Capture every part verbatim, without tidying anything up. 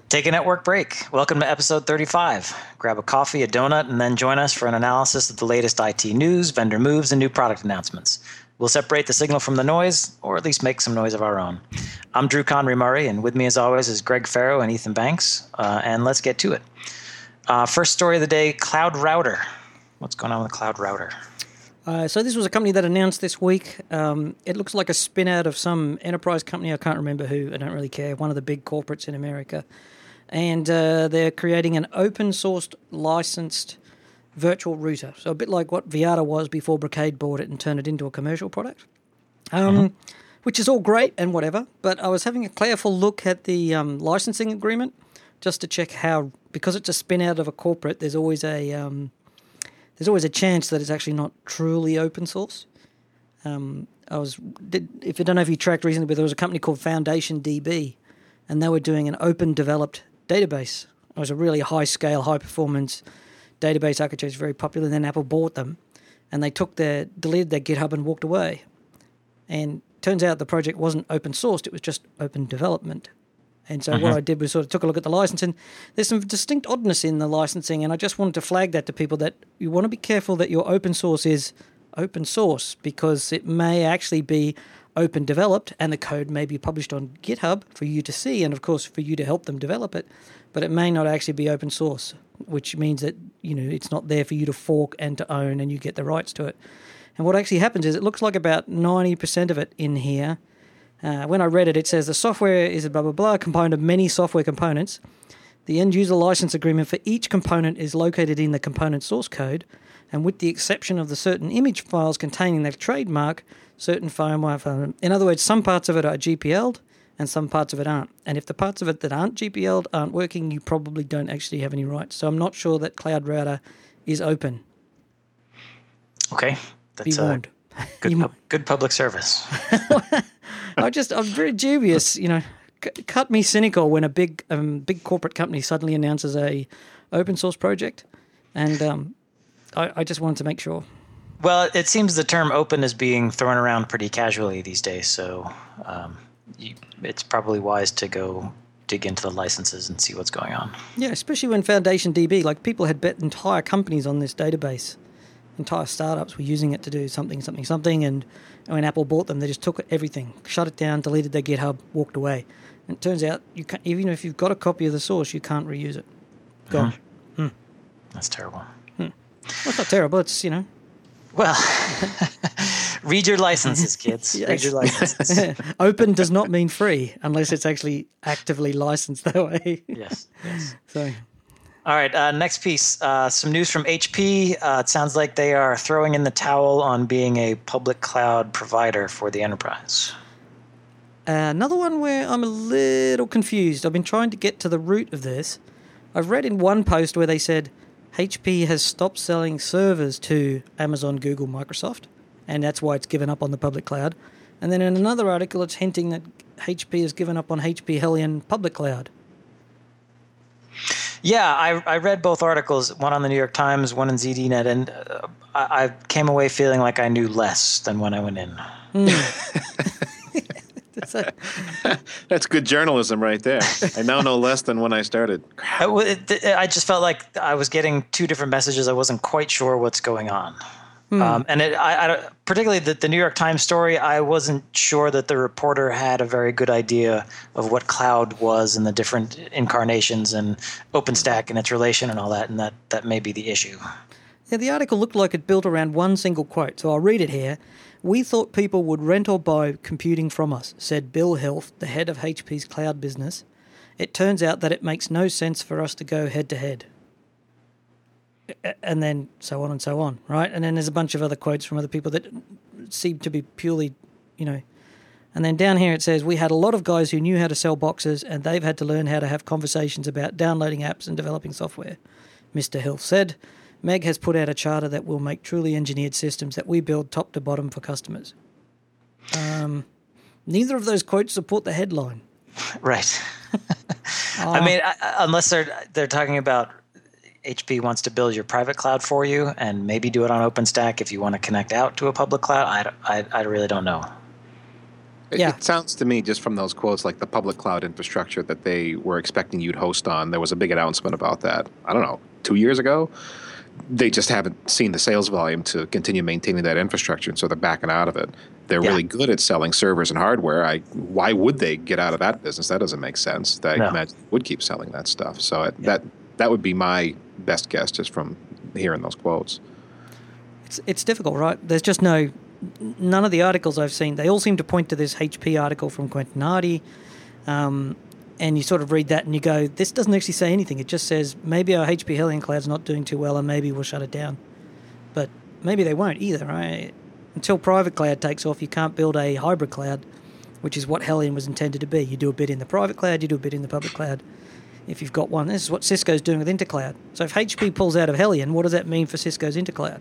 Take a network break. Welcome to episode thirty-five. Grab a coffee, a donut, and then join us for an analysis of the latest I T news, vendor moves, and new product announcements. We'll separate the signal from the noise, or at least make some noise of our own. I'm Drew Conry Murray, and with me as always is Greg Farrow and Ethan Banks, uh, and let's get to it. Uh, first story of the day, Cloud Router. What's going on with Cloud Router? Uh, so this was a company that announced this week. Um, it looks like a spin out of some enterprise company. I can't remember who. I don't really care. One of the big corporates in America. And uh, they're creating an open-sourced, licensed virtual router. So a bit like what Viata was before Brocade bought it and turned it into a commercial product, um, mm-hmm. which is all great and whatever. But I was having a careful look at the um, licensing agreement just to check how, because it's a spin out of a corporate, there's always a... Um, There's always a chance that it's actually not truly open source. Um, I was, did, if I don't know if you tracked recently, but there was a company called Foundation D B, and they were doing an open developed database. It was a really high scale, high performance database architecture, it's very popular. And then Apple bought them, and they took their deleted their GitHub and walked away. And turns out the project wasn't open sourced; it was just open development. And so uh-huh. what I did was sort of took a look at the licensing. There's some distinct oddness in the licensing, and I just wanted to flag that to people that you want to be careful that your open source is open source, because it may actually be open developed and the code may be published on GitHub for you to see and, of course, for you to help them develop it, but it may not actually be open source, which means that, you know, it's not there for you to fork and to own and you get the rights to it. And what actually happens is it looks like about ninety percent of it in here. Uh, when I read it, it says the software is a blah, blah, blah, component of many software components. The end-user license agreement for each component is located in the component source code, and with the exception of the certain image files containing the trademark, certain firmware files. In other words, some parts of it are G P L'd and some parts of it aren't. And if the parts of it that aren't G P L'd aren't working, you probably don't actually have any rights. So I'm not sure that Cloud Router is open. Okay. That's Be warned. Uh, good, pub- good public service. I just, I'm very dubious, you know, c- cut me cynical when a big um, big corporate company suddenly announces a open source project, and um, I, I just wanted to make sure. Well, it seems the term open is being thrown around pretty casually these days, so um, you, it's probably wise to go dig into the licenses and see what's going on. Yeah, especially when Foundation D B, like people had bet entire companies on this database. Entire startups were using it to do something, something, something, and when Apple bought them, they just took everything, shut it down, deleted their GitHub, walked away. And it turns out, you can't, even if you've got a copy of the source, you can't reuse it. Gone. Mm-hmm. Hmm. That's terrible. Hmm. Well, it's not terrible. It's, you know. Well, read your licenses, kids. Yes. Read your licenses. Open does not mean free unless it's actually actively licensed that way. Yes. Yes. So. All right, uh, next piece, uh, some news from H P. Uh, it sounds like they are throwing in the towel on being a public cloud provider for the enterprise. Uh, another one where I'm a little confused. I've been trying to get to the root of this. I've read in one post where they said H P has stopped selling servers to Amazon, Google, Microsoft, and that's why it's given up on the public cloud. And then in another article, it's hinting that H P has given up on H P Hellion public cloud. Yeah, I, I read both articles, one on the New York Times, one in Z D Net, and uh, I, I came away feeling like I knew less than when I went in. Mm. That's good journalism right there. I now know less than when I started. I, it, I just felt like I was getting two different messages. I wasn't quite sure what's going on. Hmm. Um, and it, I, I, particularly the, the New York Times story, I wasn't sure that the reporter had a very good idea of what cloud was and the different incarnations and OpenStack and its relation and all that, and that, that may be the issue. Yeah, the article looked like it built around one single quote, so I'll read it here. "We thought people would rent or buy computing from us," said Bill Hilf, the head of H P's cloud business. "It turns out that it makes no sense for us to go head-to-head." And then so on and so on, right? And then there's a bunch of other quotes from other people that seem to be purely, you know. And then down here it says, "We had a lot of guys who knew how to sell boxes, and they've had to learn how to have conversations about downloading apps and developing software," Mister Hill said. "Meg has put out a charter that will make truly engineered systems that we build top to bottom for customers." Um, neither of those quotes support the headline. Right. uh, I mean, I, unless they're they're talking about H P wants to build your private cloud for you and maybe do it on OpenStack if you want to connect out to a public cloud. I, I, I really don't know. It, Yeah. it sounds to me, just from those quotes, like the public cloud infrastructure that they were expecting you'd host on. There was a big announcement about that, I don't know, two years ago. They just haven't seen the sales volume to continue maintaining that infrastructure, and so they're backing out of it. They're Yeah. really good at selling servers and hardware. I, why would they get out of that business? That doesn't make sense. I No. imagine they would keep selling that stuff. So it, that that would be my best guess just from hearing those quotes. It's it's difficult, right? There's just no none of the articles I've seen. They all seem to point to this H P article from Quentin Hardy, um, and you sort of read that and you go, this doesn't actually say anything. It just says maybe our H P Hellion cloud's not doing too well, and maybe we'll shut it down. But maybe they won't either, right? Until private cloud takes off, you can't build a hybrid cloud, which is what Hellion was intended to be. You do a bit in the private cloud, you do a bit in the public cloud. If you've got one, this is what Cisco's doing with Intercloud. So if H P pulls out of Hellion, what does that mean for Cisco's Intercloud?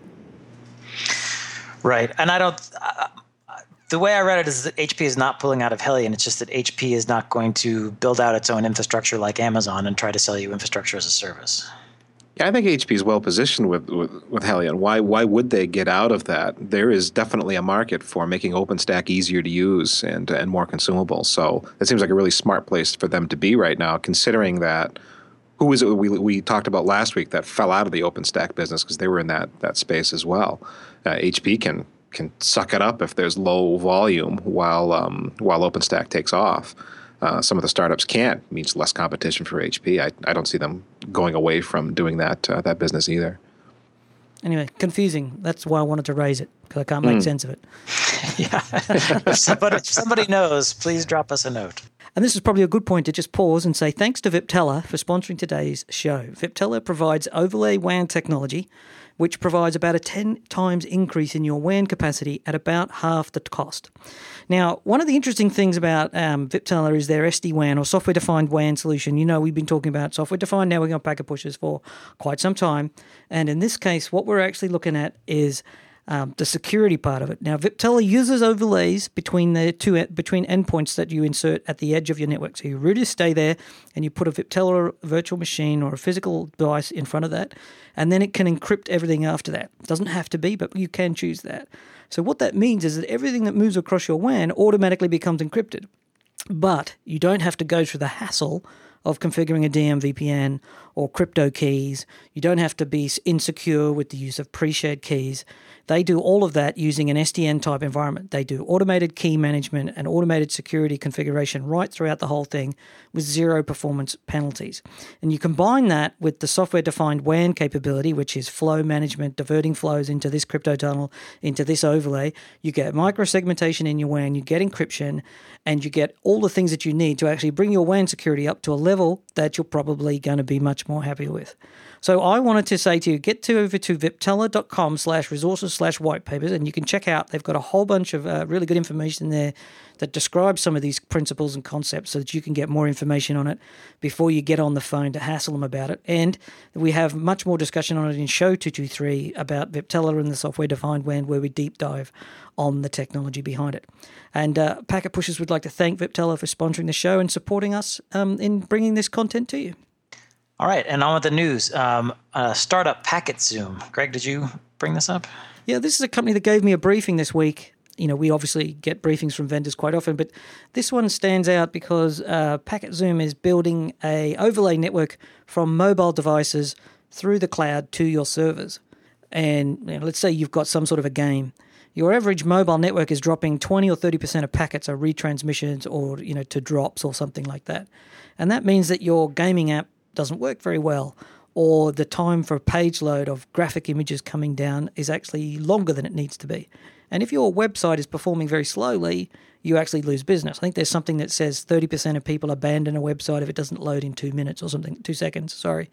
Right. And I don't, uh, the way I read it is that H P is not pulling out of Hellion. It's just that H P is not going to build out its own infrastructure like Amazon and try to sell you infrastructure as a service. Yeah, I think H P is well positioned with, with, with Hellion. Why why would they get out of that? There is definitely a market for making OpenStack easier to use and and more consumable. So it seems like a really smart place for them to be right now, considering that who was it we we talked about last week that fell out of the OpenStack business because they were in that that space as well. Uh, H P can can suck it up if there's low volume while um, while OpenStack takes off. Uh, some of the startups can't. It means less competition for H P. I, I don't see them going away from doing that uh, that business either. Anyway, confusing. That's why I wanted to raise it, because I can't make mm. sense of it. Yeah. if, somebody, if somebody knows, please drop us a note. And this is probably a good point to just pause and say thanks to Viptela for sponsoring today's show. Viptela provides overlay W A N technology, which provides about a ten times increase in your W A N capacity at about half the cost. Now, one of the interesting things about um, Viptela is their S D WAN or software-defined W A N solution. You know, we've been talking about software-defined networking on packet pushers for quite some time. And in this case, what we're actually looking at is Um, the security part of it. Now, Viptela uses overlays between the two between endpoints that you insert at the edge of your network. So your routers stay there, and you put a Viptela virtual machine or a physical device in front of that, and then it can encrypt everything after that. It doesn't have to be, but you can choose that. So what that means is that everything that moves across your W A N automatically becomes encrypted, but you don't have to go through the hassle of configuring a D M V P N or crypto keys. You don't have to be insecure with the use of pre-shared keys. They do all of that using an S D N type environment. They do automated key management and automated security configuration right throughout the whole thing with zero performance penalties. And you combine that with the software-defined W A N capability, which is flow management, diverting flows into this crypto tunnel, into this overlay. You get microsegmentation in your W A N, you get encryption, and you get all the things that you need to actually bring your W A N security up to a level that you're probably going to be much more happy with. So I wanted to say to you, get to over to viptela.com slash resources slash white papers, and you can check out, they've got a whole bunch of uh, really good information there that describes some of these principles and concepts so that you can get more information on it before you get on the phone to hassle them about it. And we have much more discussion on it in show two twenty-three about Viptela and the software-defined W A N, where we deep dive on the technology behind it. And uh, Packet Pushers would like to thank Viptela for sponsoring the show and supporting us um, in bringing this content to you. All right, and on with the news. Um, uh, startup PacketZoom. Greg, did you bring this up? Yeah, this is a company that gave me a briefing this week. You know, we obviously get briefings from vendors quite often, but this one stands out because uh, PacketZoom is building a overlay network from mobile devices through the cloud to your servers. And you know, let's say you've got some sort of a game. Your average mobile network is dropping twenty or thirty percent of packets are retransmissions or, you know, to drops or something like that. And that means that your gaming app doesn't work very well, or the time for page load of graphic images coming down is actually longer than it needs to be. And if your website is performing very slowly, you actually lose business. I think there's something that says thirty percent of people abandon a website if it doesn't load in two minutes or something, two seconds, sorry.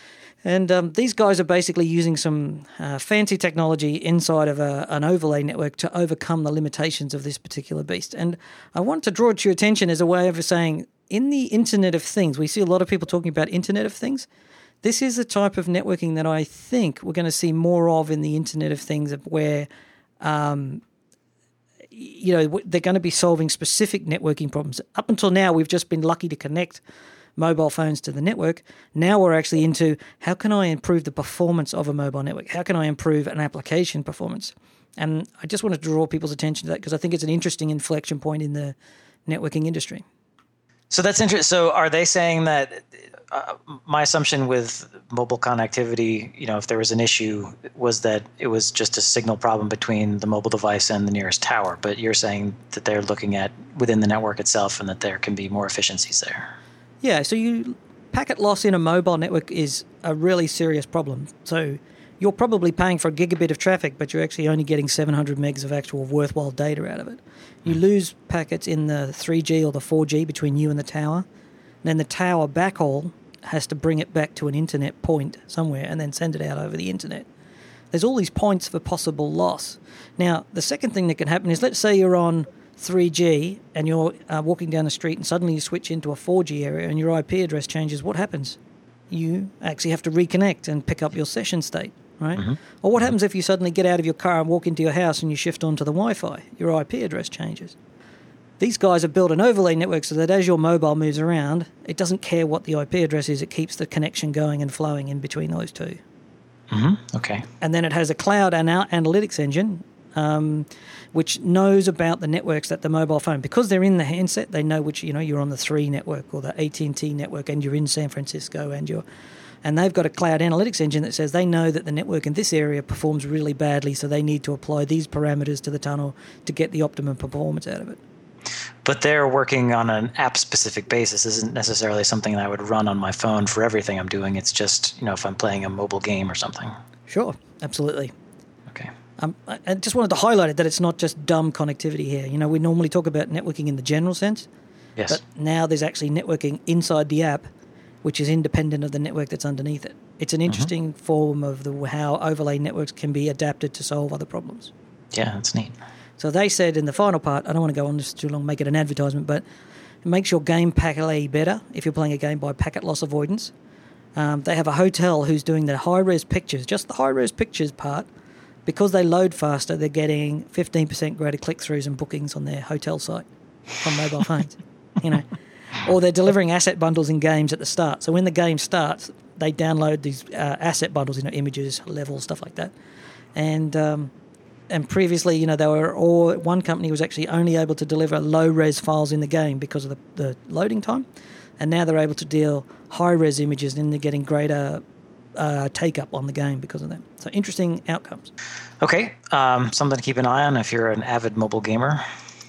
And um, these guys are basically using some uh, fancy technology inside of a, an overlay network to overcome the limitations of this particular beast. And I want to draw it to your attention as a way of saying, in the Internet of Things, we see a lot of people talking about Internet of Things. This is the type of networking that I think we're going to see more of in the Internet of Things, where, um, you know, they're going to be solving specific networking problems. Up until now, we've just been lucky to connect mobile phones to the network. Now we're actually into how can I improve the performance of a mobile network? How can I improve an application performance? And I just want to draw people's attention to that because I think it's an interesting inflection point in the networking industry. So that's interesting. So are they saying that uh, my assumption with mobile connectivity, you know, if there was an issue, was that it was just a signal problem between the mobile device and the nearest tower. But you're saying that they're looking at within the network itself and that there can be more efficiencies there. Yeah, so you packet loss in a mobile network is a really serious problem. So you're probably paying for a gigabit of traffic, but you're actually only getting seven hundred megs of actual worthwhile data out of it. You lose packets in the three G or the four G between you and the tower. Then the tower backhaul has to bring it back to an internet point somewhere and then send it out over the internet. There's all these points for possible loss. Now, the second thing that can happen is, let's say you're on three G and you're uh, walking down the street and suddenly you switch into a four G area and your I P address changes. What happens? You actually have to reconnect and pick up your session state, right? Mm-hmm. Or what happens if you suddenly get out of your car and walk into your house and you shift onto the Wi-Fi? Your I P address changes. These guys have built an overlay network so that as your mobile moves around, it doesn't care what the I P address is. It keeps the connection going and flowing in between those two. Mm-hmm. Okay. And then it has a cloud anal- analytics engine, um, which knows about the networks that the mobile phone, because they're in the handset, they know which, you know, you're on the three network or the A T and T network and you're in San Francisco and you're, and they've got a cloud analytics engine that says they know that the network in this area performs really badly, so they need to apply these parameters to the tunnel to get the optimum performance out of it. But they're working on an app-specific basis. This isn't necessarily something that I would run on my phone for everything I'm doing. It's just, you know, if I'm playing a mobile game or something. Sure, absolutely. Okay. Um, I, I just wanted to highlight it that it's not just dumb connectivity here. You know, we normally talk about networking in the general sense. Yes. But now there's actually networking inside the app, which is independent of the network that's underneath it. It's an interesting mm-hmm. form of the how overlay networks can be adapted to solve other problems. Yeah, that's neat. So they said in the final part, I don't want to go on this too long, make it an advertisement, but it makes your game packet better if you're playing a game by packet loss avoidance. Um, they have a hotel who's doing the high-res pictures, just the high-res pictures part. Because they load faster, they're getting fifteen percent greater click-throughs and bookings on their hotel site on mobile phones. You know, or they're delivering asset bundles in games at the start. So when the game starts, they download these uh, asset bundles, you know, images, levels, stuff like that. And um, and previously, you know, they were or one company was actually only able to deliver low-res files in the game because of the, the loading time, and now they're able to deal high-res images, and they're getting greater uh, take-up on the game because of that. So interesting outcomes. Okay, um, something to keep an eye on if you're an avid mobile gamer.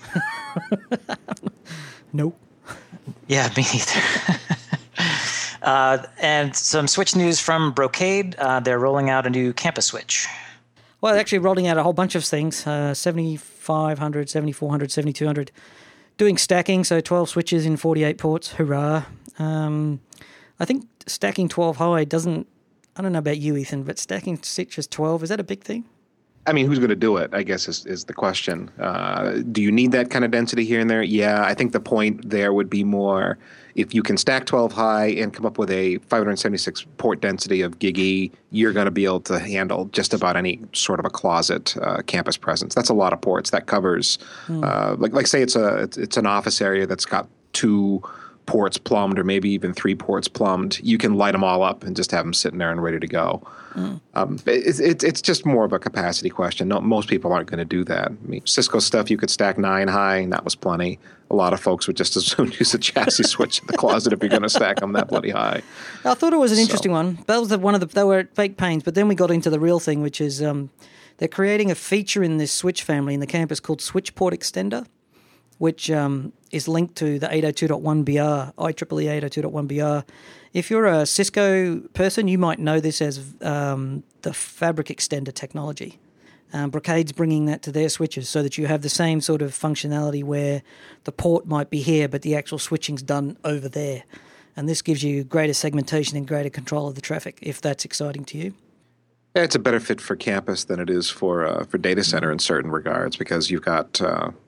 Nope. Yeah, me neither. uh, and some Switch news from Brocade. Uh, they're rolling out a new campus switch. Well, actually rolling out a whole bunch of things, uh, seventy-five hundred, seventy-four hundred, seventy-two hundred, doing stacking, so twelve switches in forty-eight ports, hurrah. Um, I think stacking twelve high doesn't, I don't know about you, Ethan, but stacking switches twelve, is that a big thing? I mean, who's going to do it, I guess, is, is the question. Uh, do you need that kind of density here and there? Yeah, I think the point there would be more if you can stack twelve high and come up with a five hundred seventy-six port density of gig E, you're going to be able to handle just about any sort of a closet uh, campus presence. That's a lot of ports. That covers, mm. uh, like, like say it's a it's, it's an office area that's got two ports plumbed or maybe even three ports plumbed. You can light them all up and just have them sitting there and ready to go. Mm. Um, it, it, it's just more of a capacity question. No, most people aren't going to do that. I mean, Cisco stuff, you could stack nine high, and that was plenty. A lot of folks would just as soon use a chassis switch in the closet if you're going to stack them that bloody high. I thought it was an interesting so. one. That was the, one of the, they were fake pains, but then we got into the real thing, which is um, they're creating a feature in this switch family in the campus called Switch Port Extender, which um, is linked to the eight oh two dot one B R, I triple E eight oh two dot one B R. If you're a Cisco person, you might know this as um, the Fabric Extender technology. Um, Brocade's bringing that to their switches so that you have the same sort of functionality where the port might be here, but the actual switching's done over there. And this gives you greater segmentation and greater control of the traffic, if that's exciting to you. It's a better fit for campus than it is for uh, for data center in certain regards, because you've got uh,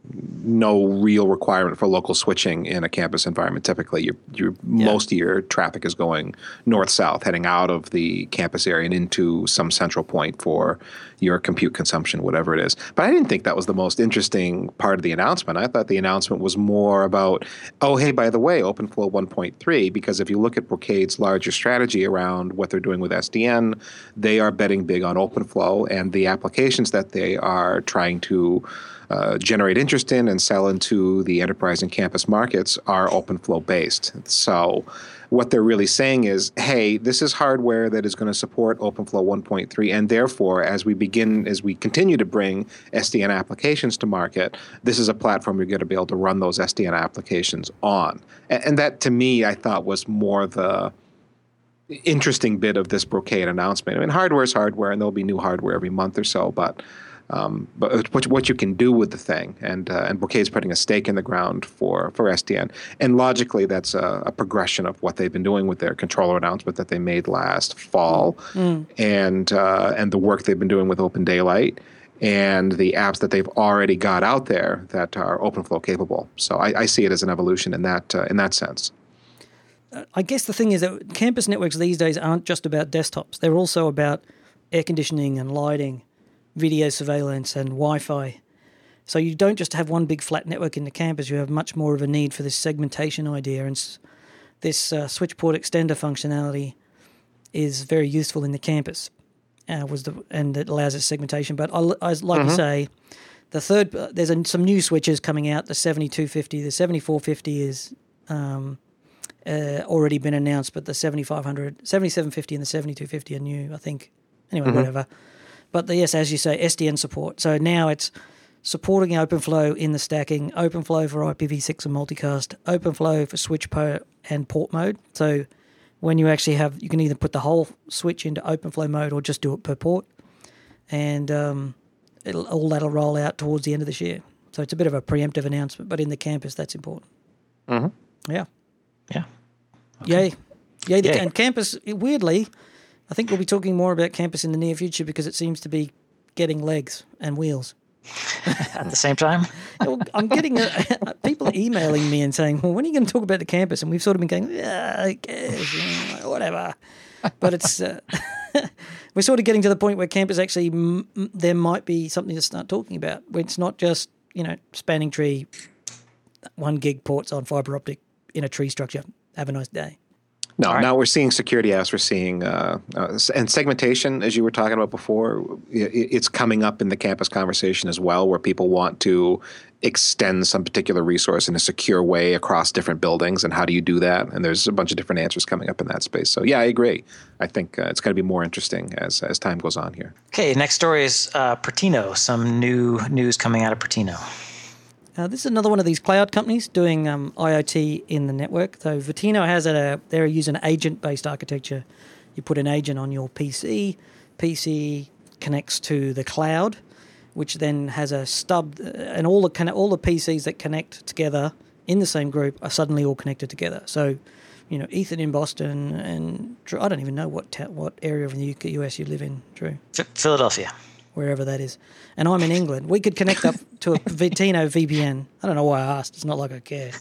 no real requirement for local switching in a campus environment. Typically, you're, you're, yeah. most of your traffic is going north-south, heading out of the campus area and into some central point for your compute consumption, whatever it is. But I didn't think that was the most interesting part of the announcement. I thought the announcement was more about, oh, hey, by the way, OpenFlow one point three, because if you look at Brocade's larger strategy around what they're doing with S D N, they are betting big on OpenFlow, and the applications that they are trying to Uh, generate interest in and sell into the enterprise and campus markets are OpenFlow based. So what they're really saying is, hey, this is hardware that is going to support OpenFlow one point three, and therefore, as we begin, as we continue to bring S D N applications to market, this is a platform you're going to be able to run those S D N applications on. And, and that, to me, I thought was more the interesting bit of this Brocade announcement. I mean, hardware is hardware, and there'll be new hardware every month or so, but Um, but what, what you can do with the thing, and uh, and Brocade's putting a stake in the ground for, for S D N. And logically, that's a, a progression of what they've been doing with their controller announcement that they made last fall, mm. and uh, and the work they've been doing with Open Daylight, and the apps that they've already got out there that are OpenFlow capable. So I, I see it as an evolution in that uh, in that sense. I guess the thing is that campus networks these days aren't just about desktops. They're also about air conditioning and lighting, video surveillance and Wi-Fi. So you don't just have one big flat network in the campus, you have much more of a need for this segmentation idea, and this uh, switch port extender functionality is very useful in the campus, uh, was the and it allows us segmentation. But I, I like mm-hmm. to say, the third uh, there's a, some new switches coming out, the seventy-two fifty, the seventy-four fifty is um, uh, already been announced, but the seventy-five hundred, seventy-seven fifty and the seventy-two fifty are new, I think. Anyway, mm-hmm. whatever. But the, yes, as you say, S D N support. So now it's supporting OpenFlow in the stacking, OpenFlow for I P v six and multicast, OpenFlow for switch port and port mode. So when you actually have, you can either put the whole switch into OpenFlow mode or just do it per port. And um, it'll, all that'll roll out towards the end of this year. So it's a bit of a preemptive announcement, but in the campus, that's important. Mm-hmm. Yeah. Yeah. Okay. Yay. Yay. The, Yay. And campus, weirdly, I think we'll be talking more about campus in the near future because it seems to be getting legs and wheels. At the same time? I'm getting a, people are emailing me and saying, well, when are you going to talk about the campus? And we've sort of been going, yeah, I guess, you know, whatever. But it's uh, we're sort of getting to the point where campus actually, m- there might be something to start talking about. Where it's not just, you know, spanning tree, one gig ports on fiber optic in a tree structure. Have a nice day. No, right. Now we're seeing security apps. We're seeing uh, uh, and segmentation, as you were talking about before. It, it's coming up in the campus conversation as well, where people want to extend some particular resource in a secure way across different buildings. And how do you do that? And there's a bunch of different answers coming up in that space. So yeah, I agree. I think uh, it's going to be more interesting as as time goes on here. Okay, next story is uh, Pertino. Some new news coming out of Pertino. Uh, this is another one of these cloud companies doing um, IoT in the network. So Vertino has a, they're using an agent-based architecture. You put an agent on your P C, P C connects to the cloud, which then has a stub, and all the all the P Cs that connect together in the same group are suddenly all connected together. So, you know, Ethan in Boston and I don't even know what ta- what area of the U S you live in, Drew. F- Philadelphia. Wherever that is. And I'm in England. We could connect up to a Vertino V P N. I don't know why I asked. It's not like I care.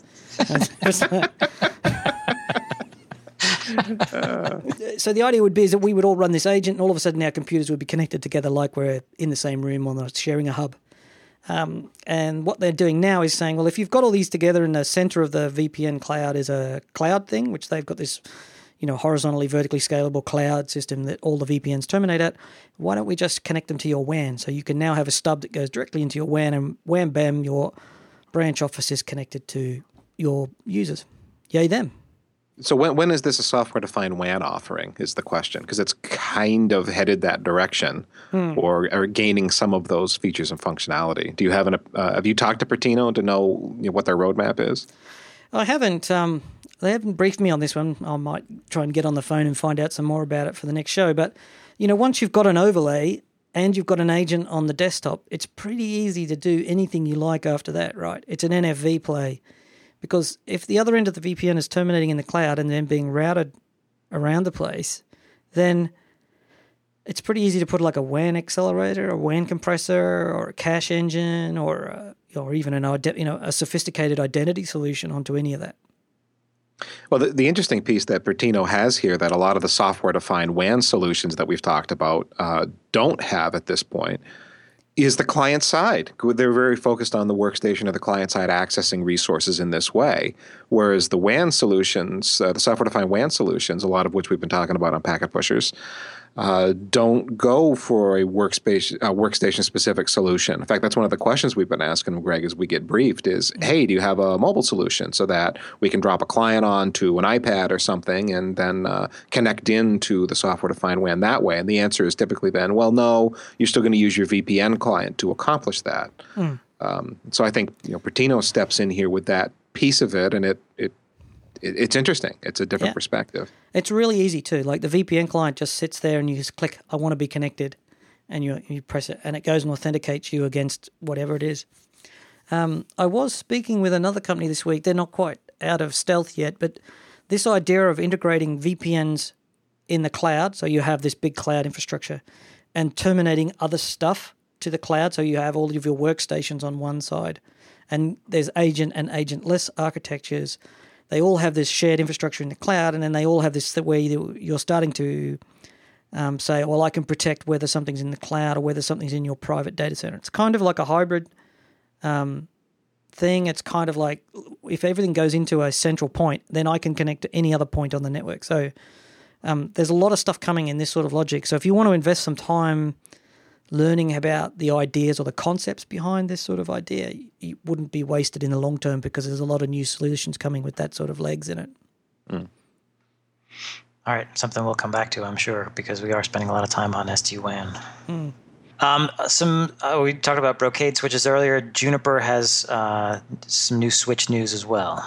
So the idea would be is that we would all run this agent and all of a sudden our computers would be connected together like we're in the same room or sharing a hub. Um, and what they're doing now is saying, well, if you've got all these together in the center of the V P N cloud is a cloud thing, which they've got this, you know, horizontally, vertically scalable cloud system that all the V P Ns terminate at, why don't we just connect them to your W A N? So you can now have a stub that goes directly into your W A N, and wham, bam, your branch office is connected to your users. Yay them. So when when is this a software-defined W A N offering is the question, because it's kind of headed that direction hmm. or, or gaining some of those features and functionality. Do you have an uh, have you talked to Pertino to know, you know what their roadmap is? I haven't. Um, They haven't briefed me on this one. I might try and get on the phone and find out some more about it for the next show. But, you know, once you've got an overlay and you've got an agent on the desktop, it's pretty easy to do anything you like after that, right? It's an N F V play. Because if the other end of the V P N is terminating in the cloud and then being routed around the place, then it's pretty easy to put like a W A N accelerator, a W A N compressor, or a cache engine, or a, or even an ide- you know a sophisticated identity solution onto any of that. Well, the, the interesting piece that Bertino has here that a lot of the software-defined W A N solutions that we've talked about uh, don't have at this point is the client side. They're very focused on the workstation or the client side accessing resources in this way, whereas the W A N solutions, uh, the software-defined W A N solutions, a lot of which we've been talking about on Packet Pushers, uh, don't go for a workspace, uh, workstation-specific solution. In fact, that's one of the questions we've been asking Greg as we get briefed is, hey, do you have a mobile solution so that we can drop a client onto an iPad or something and then uh, connect into the software-defined W A N that way? And the answer has typically been, well, no, you're still going to use your V P N client to accomplish that. Mm. Um, so I think you know Bertino steps in here with that piece of it, and it it it's interesting. It's a different yeah. perspective. It's really easy too. Like the V P N client just sits there and you just click, I want to be connected, and you you press it, and it goes and authenticates you against whatever it is. Um, I was speaking with another company this week. They're not quite out of stealth yet, but this idea of integrating V P Ns in the cloud, so you have this big cloud infrastructure, and terminating other stuff to the cloud, so you have all of your workstations on one side, and there's agent and agentless architectures. They all have this shared infrastructure in the cloud, and then they all have this where you're starting to um, say, well, I can protect whether something's in the cloud or whether something's in your private data center. It's kind of like a hybrid um, thing. It's kind of like if everything goes into a central point, then I can connect to any other point on the network. So um, there's a lot of stuff coming in this sort of logic. So if you want to invest some time learning about the ideas or the concepts behind this sort of idea, it wouldn't be wasted in the long term because there's a lot of new solutions coming with that sort of legs in it. Mm. All right, something we'll come back to, I'm sure, because we are spending a lot of time on S D WAN. Mm. Um, some uh, we talked about Brocade switches earlier. Juniper has uh, some new switch news as well.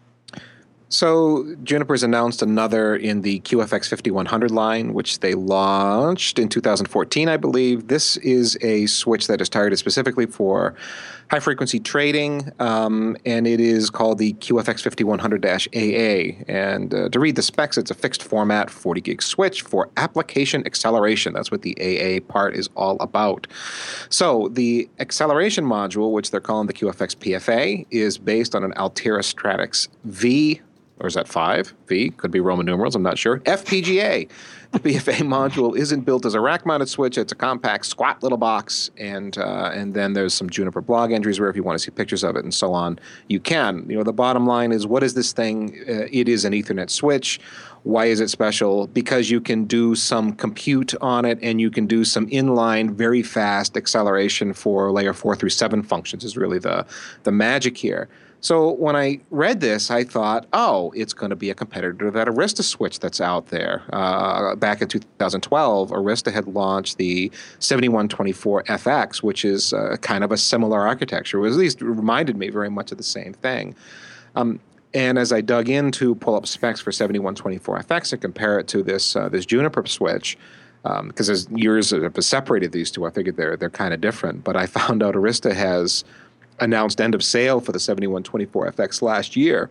So Juniper's announced another in the Q F X fifty-one hundred line, which they launched in two thousand fourteen, I believe. This is a switch that is targeted specifically for high-frequency trading, um, and it is called the Q F X fifty-one hundred A A. And uh, to read the specs, it's a fixed-format forty gig switch for application acceleration. That's what the A A part is all about. So the acceleration module, which they're calling the Q F X P F A, is based on an Altera Stratix V, or is that five? V? Could be Roman numerals, I'm not sure. F P G A. The P F A module isn't built as a rack-mounted switch. It's a compact, squat little box, and uh, and then there's some Juniper blog entries where if you want to see pictures of it and so on, you can. You know, the bottom line is, what is this thing? Uh, it is an Ethernet switch. Why is it special? Because you can do some compute on it, and you can do some inline, very fast acceleration for layer four through seven functions is really the the magic here. So when I read this, I thought, oh, it's going to be a competitor to that Arista switch that's out there. Uh, back in two thousand twelve, Arista had launched the seventy-one twenty-four F X, which is uh, kind of a similar architecture, or at least reminded me very much of the same thing. Um, and as I dug in to pull up specs for seventy-one twenty-four F X and compare it to this uh, this Juniper switch, because um, as years have separated these two, I figured they're they're kind of different. But I found out Arista has announced end of sale for the seventy-one twenty-four F X last year,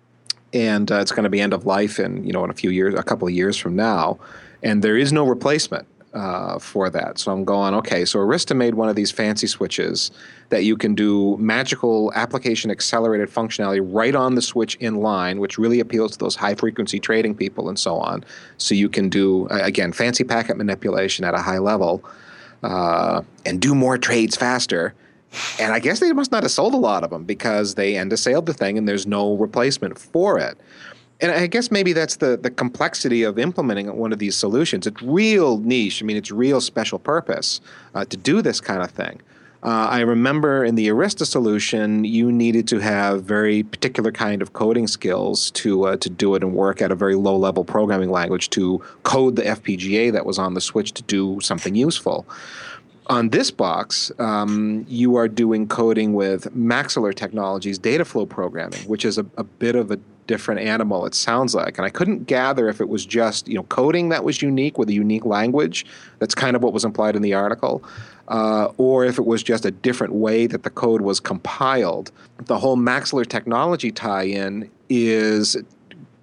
and uh, it's going to be end of life in you know in a few years, a couple of years from now, and there is no replacement uh, for that. So I'm going, okay, so Arista made one of these fancy switches that you can do magical application accelerated functionality right on the switch in line, which really appeals to those high frequency trading people and so on. So you can do again fancy packet manipulation at a high level uh, and do more trades faster. And I guess they must not have sold a lot of them because they end of sale the thing and there's no replacement for it. And I guess maybe that's the, the complexity of implementing one of these solutions. It's real niche. I mean, it's real special purpose uh, to do this kind of thing. Uh, I remember in the Arista solution, you needed to have very particular kind of coding skills to uh, to do it and work at a very low-level programming language to code the F P G A that was on the switch to do something useful. On this box, um, you are doing coding with Maxillr Technologies data flow programming, which is a, a bit of a different animal, it sounds like. And I couldn't gather if it was just you know coding that was unique with a unique language. That's kind of what was implied in the article. Uh, or if it was just a different way that the code was compiled. The whole Maxillr Technology tie-in is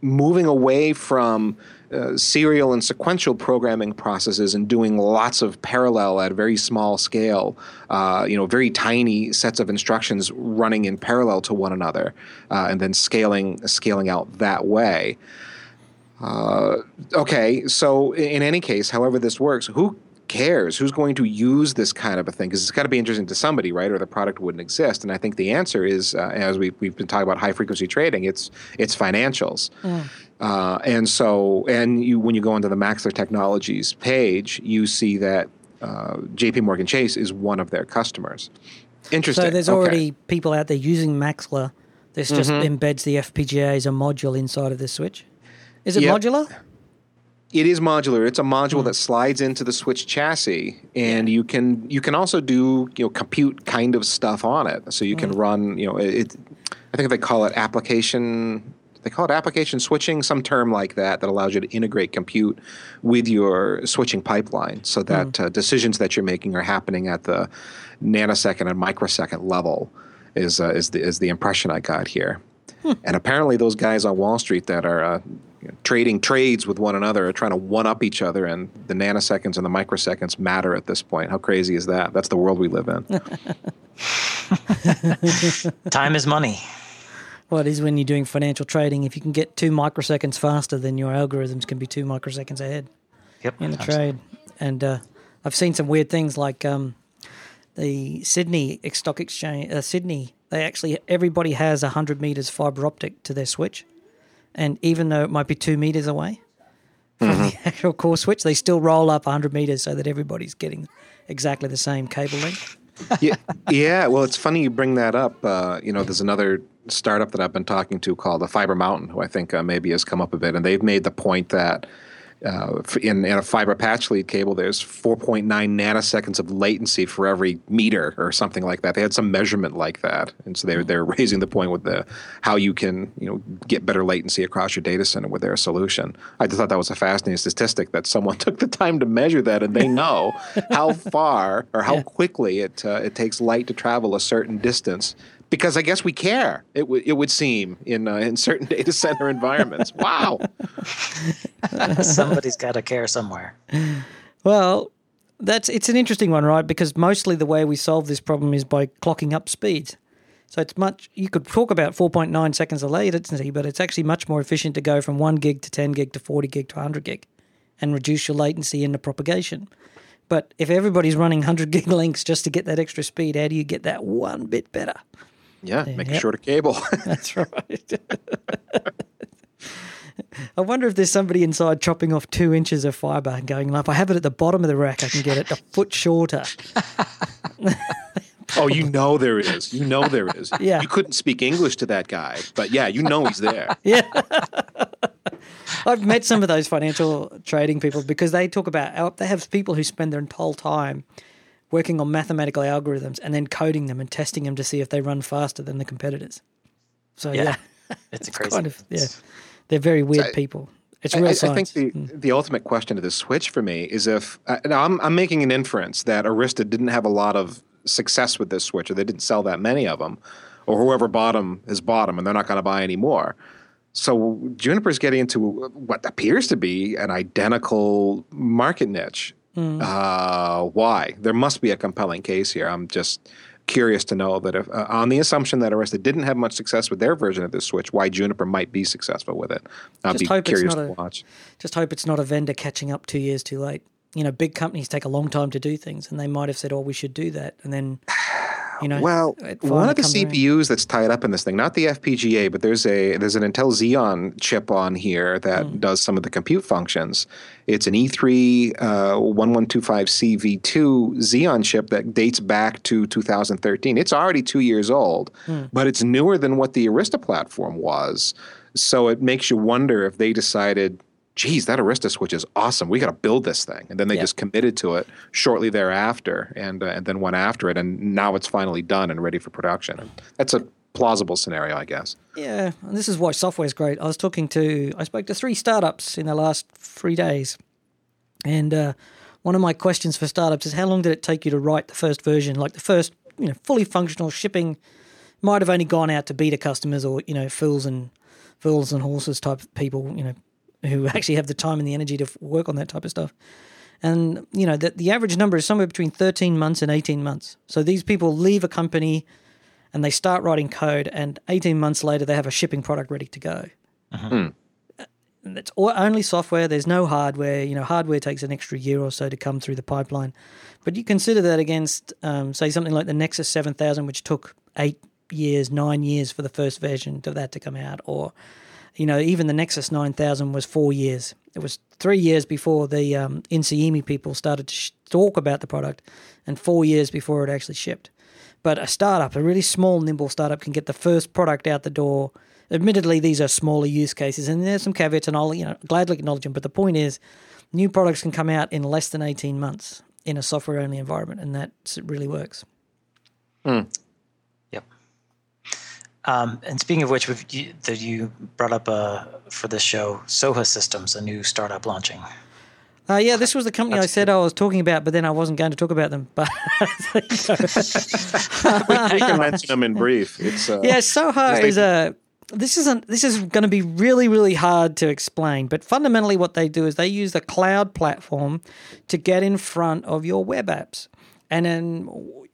moving away from uh, serial and sequential programming processes and doing lots of parallel at a very small scale, uh, you know, very tiny sets of instructions running in parallel to one another, uh, and then scaling scaling out that way. Uh, okay, so in any case, however this works, who cares? Who's going to use this kind of a thing? Because it's got to be interesting to somebody, right? Or the product wouldn't exist. And I think the answer is, uh, as we, we've been talking about high frequency trading, it's it's financials. Mm. Uh, and so, and you when you go into the Maxler Technologies page, you see that uh, J P Morgan Chase is one of their customers. Interesting. So there's okay. already people out there using Maxler. This just mm-hmm. embeds the F P G A as a module inside of this switch. Is it yep. modular? It is modular. It's a module mm. that slides into the switch chassis, and you can you can also do you know compute kind of stuff on it. So you can mm. run you know it. I think they call it application. They call it application switching, some term like that, that allows you to integrate compute with your switching pipeline, so that mm. uh, decisions that you're making are happening at the nanosecond and microsecond level. Is uh, is the is the impression I got here. Hmm. And apparently, those guys on Wall Street that are uh, you know, trading trades with one another are trying to one up each other, and the nanoseconds and the microseconds matter at this point. How crazy is that? That's the world we live in. Time is money. Well, it is when you're doing financial trading. If you can get two microseconds faster, then your algorithms can be two microseconds ahead yep, in a absolutely. trade. And uh, I've seen some weird things like um, the Sydney Stock Exchange, uh, Sydney. They actually, everybody has one hundred meters fiber optic to their switch. And even though it might be two meters away from mm-hmm. the actual core switch, they still roll up one hundred meters so that everybody's getting exactly the same cable length. yeah, yeah, well, it's funny you bring that up. Uh, you know, there's another startup that I've been talking to called the Fiber Mountain, who I think uh, maybe has come up a bit. And they've made the point that Uh, in, in a fiber patch lead cable, there's four point nine nanoseconds of latency for every meter or something like that. They had some measurement like that, and so they're they're raising the point with the how you can you know get better latency across your data center with their solution. I just thought that was a fascinating statistic that someone took the time to measure that, and they know how far or how yeah. quickly it uh, it takes light to travel a certain distance. Because I guess we care, it, w- it would seem, in uh, in certain data center environments. Wow. Somebody's got to care somewhere. Well, that's it's an interesting one, right? Because mostly the way we solve this problem is by clocking up speeds. So it's much, you could talk about four point nine seconds of latency, but it's actually much more efficient to go from one gig to ten gig to forty gig to one hundred gig and reduce your latency in the propagation. But if everybody's running one hundred gig links just to get that extra speed, how do you get that one bit better? Yeah, make yep. a shorter cable. That's right. I wonder if there's somebody inside chopping off two inches of fibre and going, if I have it at the bottom of the rack, I can get it a foot shorter. Oh, you know there is. You know there is. Yeah. You couldn't speak English to that guy, but yeah, you know he's there. Yeah. I've met some of those financial trading people because they talk about, they have people who spend their whole time working on mathematical algorithms and then coding them and testing them to see if they run faster than the competitors. So yeah, yeah. it's, it's crazy. Kind of, yeah, they're very weird so, people. It's real I, science. I think the mm. the ultimate question to this switch for me is if uh, now I'm I'm making an inference that Arista didn't have a lot of success with this switch, or they didn't sell that many of them, or whoever bought them has bought them and they're not going to buy any more. So Juniper's getting into what appears to be an identical market niche. Mm. Uh, why? There must be a compelling case here. I'm just curious to know that if, uh, on the assumption that Arista didn't have much success with their version of this switch, why Juniper might be successful with it. I'll be curious to a, watch. Just hope it's not a vendor catching up two years too late. You know, big companies take a long time to do things, and they might have said, oh, we should do that. And then, you know. Well, one of the C P Us around. That's tied up in this thing, not the F P G A, but there's a there's an Intel Xeon chip on here that mm. does some of the compute functions. It's an E three uh, one one two five C V two Xeon chip that dates back to two thousand thirteen. It's already two years old, mm. but it's newer than what the Arista platform was. So it makes you wonder if they decided, geez, that Arista switch is awesome. We got to build this thing. And then they yeah. just committed to it shortly thereafter and uh, and then went after it. And now it's finally done and ready for production. And that's a plausible scenario, I guess. Yeah, and this is why software is great. I was talking to, I spoke to three startups in the last three days. And uh, one of my questions for startups is, how long did it take you to write the first version? Like the first, you know, fully functional shipping might have only gone out to beta customers or, you know, fools and fools and horses type of people, you know, who actually have the time and the energy to work on that type of stuff. And, you know, the, the average number is somewhere between thirteen months and eighteen months. So these people leave a company and they start writing code, and eighteen months later they have a shipping product ready to go. Uh-huh. It's only software. There's no hardware. You know, hardware takes an extra year or so to come through the pipeline. But you consider that against, um, say, something like the Nexus seven thousand, which took eight years, nine years for the first version of that to come out, or, you know, even the Nexus nine thousand was four years. It was three years before the um, N C E M I people started to sh- talk about the product, and four years before it actually shipped. But a startup, a really small, nimble startup, can get the first product out the door. Admittedly, these are smaller use cases, and there's some caveats, and I'll, you know, gladly acknowledge them. But the point is, new products can come out in less than eighteen months in a software-only environment, and that really works. Mm. Yep. Um, and speaking of which, we've, you, that you brought up uh, for this show, Soha Systems, a new startup launching. Uh, yeah, this was the company That's I said I was talking about, but then I wasn't going to talk about them. But we can mention them in brief. It's uh, yeah, Soha they, is a. This isn't. This is going to be really, really hard to explain. But fundamentally, what they do is they use the cloud platform to get in front of your web apps, and then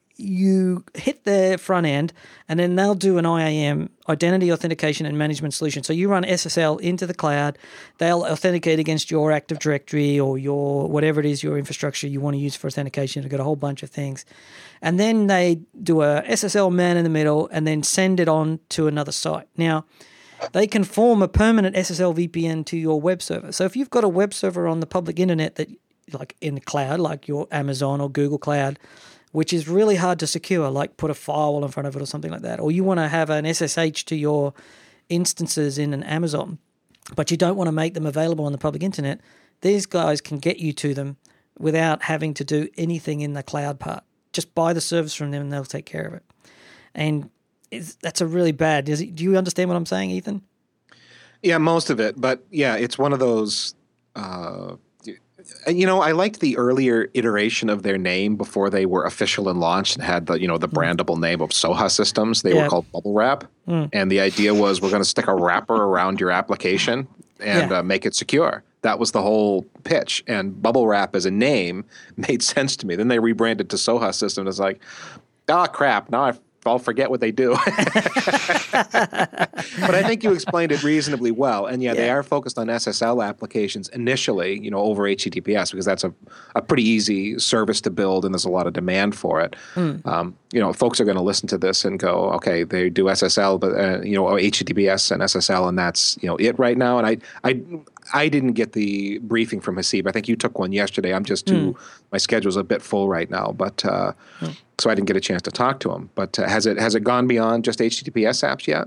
you hit their front end, and then they'll do an I A M, identity authentication and management solution. So you run S S L into the cloud. They'll authenticate against your Active Directory or your whatever it is, your infrastructure you want to use for authentication. They've got a whole bunch of things. And then they do a S S L man in the middle and then send it on to another site. Now, they can form a permanent S S L V P N to your web server. So if you've got a web server on the public internet that, like in the cloud, like your Amazon or Google Cloud, which is really hard to secure, like put a firewall in front of it or something like that, or you want to have an S S H to your instances in an Amazon, but you don't want to make them available on the public internet, these guys can get you to them without having to do anything in the cloud part. Just buy the service from them and they'll take care of it. And it's, that's a really bad. Does it, do you understand what I'm saying, Ethan? Yeah, most of it. But yeah, it's one of those. Uh, you know, I liked the earlier iteration of their name before they were official and launched and had the you know the brandable mm. name of Soha Systems. They yeah. were called Bubble Wrap, mm. and the idea was we're going to stick a wrapper around your application and yeah. uh, make it secure. That was the whole pitch. And Bubble Wrap as a name made sense to me. Then they rebranded to Soha Systems. It's like, ah, crap. Now I I'll forget what they do. But I think you explained it reasonably well. And yeah, yeah, they are focused on S S L applications initially, you know, over H T T P S, because that's a, a pretty easy service to build and there's a lot of demand for it. Mm. Um, you know, folks are going to listen to this and go, okay, they do S S L, but, uh, you know, or H T T P S and S S L, and that's, you know, it right now. And I, I, I didn't get the briefing from Haseeb. I think you took one yesterday. I'm just too, mm. my schedule's a bit full right now, but, uh, mm. so I didn't get a chance to talk to him. But uh, has it has it gone beyond just H T T P S apps yet?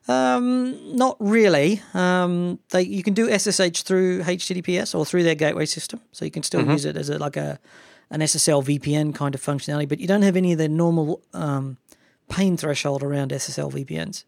Um, not really. Um, they you can do S S H through H T T P S or through their gateway system, so you can still mm-hmm. use it as a, like a an S S L V P N kind of functionality. But you don't have any of the normal um, pain threshold around S S L V P Ns.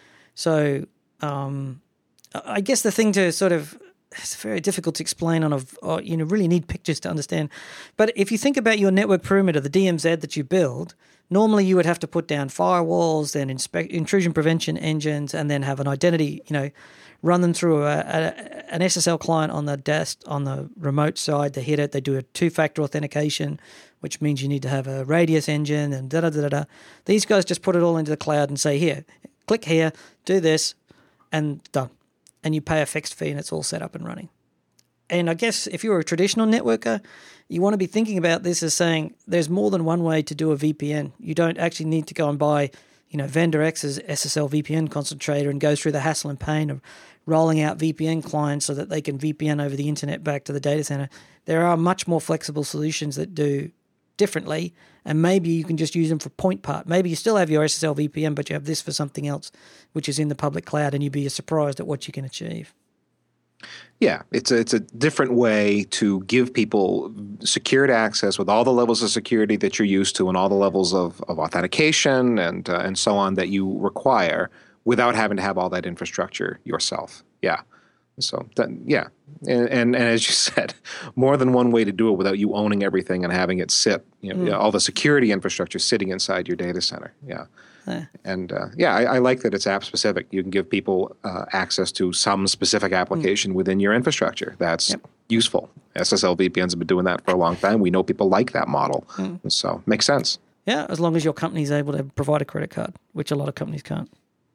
So um, I guess the thing to sort of it's very difficult to explain on a, or, you know, really need pictures to understand. But if you think about your network perimeter, the D M Z that you build, normally you would have to put down firewalls, then inspect, intrusion prevention engines, and then have an identity, you know, run them through a, a, an S S L client on the desk, on the remote side to hit it. They do a two-factor authentication, which means you need to have a radius engine and da-da-da-da-da. These guys just put it all into the cloud and say, here, click here, do this, and done. And you pay a fixed fee and it's all set up and running. And I guess if you're a traditional networker, you want to be thinking about this as saying there's more than one way to do a V P N. You don't actually need to go and buy, you know, vendor X's S S L V P N concentrator and go through the hassle and pain of rolling out V P N clients so that they can V P N over the internet back to the data center. There are much more flexible solutions that do differently, and maybe you can just use them for point part. Maybe you still have your S S L V P N, but you have this for something else, which is in the public cloud, and you'd be surprised at what you can achieve. Yeah, it's a, it's a different way to give people secured access with all the levels of security that you're used to and all the levels of, of authentication and uh, and so on that you require without having to have all that infrastructure yourself. Yeah. So, that, yeah. And, and and as you said, more than one way to do it without you owning everything and having it sit, you know, mm. all the security infrastructure sitting inside your data center. Yeah. Yeah. And uh, yeah, I, I like that it's app specific. You can give people uh, access to some specific application mm. within your infrastructure. That's yep. useful. S S L V P Ns have been doing that for a long time. We know people like that model. Mm. So makes sense. Yeah, as long as your company is able to provide a credit card, which a lot of companies can't.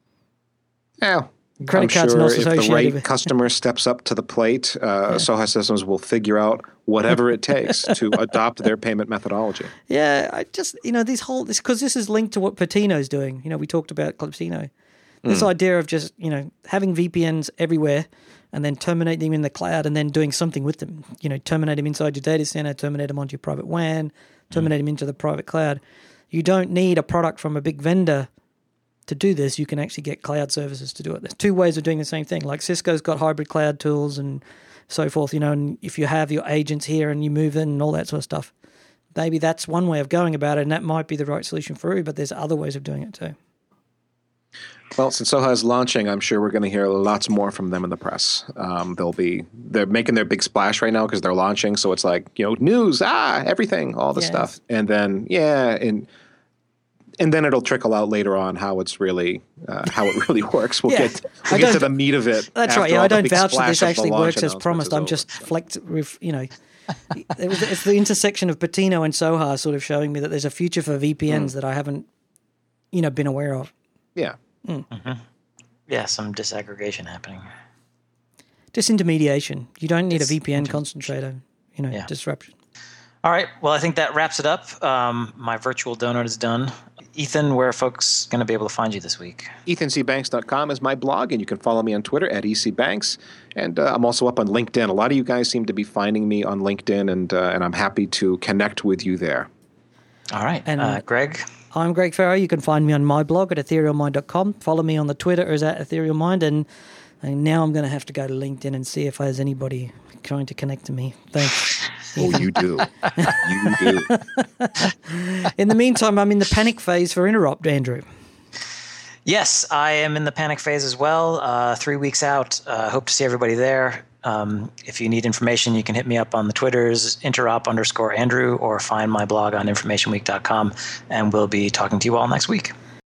Yeah. Credit I'm cards sure not if the associated right with customer steps up to the plate, uh, yeah. Soha Systems will figure out whatever it takes to adopt their payment methodology. Yeah, I just, you know, this whole, this because this is linked to what Patino's doing. You know, we talked about Clipsino. This mm. idea of just, you know, having V P Ns everywhere and then terminate them in the cloud and then doing something with them. You know, terminate them inside your data center, terminate them onto your private W A N, terminate mm. them into the private cloud. You don't need a product from a big vendor to do this. You can actually get cloud services to do it. There's two ways of doing the same thing. Like Cisco's got hybrid cloud tools and so forth, you know, and if you have your agents here and you move in and all that sort of stuff, maybe that's one way of going about it, and that might be the right solution for you, but there's other ways of doing it too. Well, since Soha is launching, I'm sure we're going to hear lots more from them in the press. Um, they'll be they're making their big splash right now because they're launching, so it's like, you know, news, ah, everything, all the yes. stuff, and then yeah, and and then it'll trickle out later on how it's really uh, how it really works. We'll yeah. get we'll get to the meat of it. That's right. Yeah, I don't vouch that this actually works as promised. I'm just flecked with, you know, it was, it's the intersection of Patino and Soha sort of showing me that there's a future for V P Ns mm. that I haven't, you know, been aware of. Yeah. Mm. Mm-hmm. Yeah, some disaggregation happening. Disintermediation. You don't need a V P N concentrator, you know, yeah. disruption. All right. Well, I think that wraps it up. Um, my virtual donut is done. Ethan, where are folks going to be able to find you this week? ethan c banks dot com is my blog, and you can follow me on Twitter at e c banks. And uh, I'm also up on LinkedIn. A lot of you guys seem to be finding me on LinkedIn, and uh, and I'm happy to connect with you there. All right. And uh, Greg? I'm Greg Farrow. You can find me on my blog at ethereal mind dot com. Follow me on the Twitter as at etherealmind, and, and now I'm going to have to go to LinkedIn and see if there's anybody trying to connect to me. Thanks. Oh, you do. You do. In the meantime, I'm in the panic phase for Interop, Andrew. Yes, I am in the panic phase as well. Uh, three weeks out. Uh, hope to see everybody there. Um, if you need information, you can hit me up on the Twitters, interop underscore Andrew, or find my blog on information week dot com, and we'll be talking to you all next week.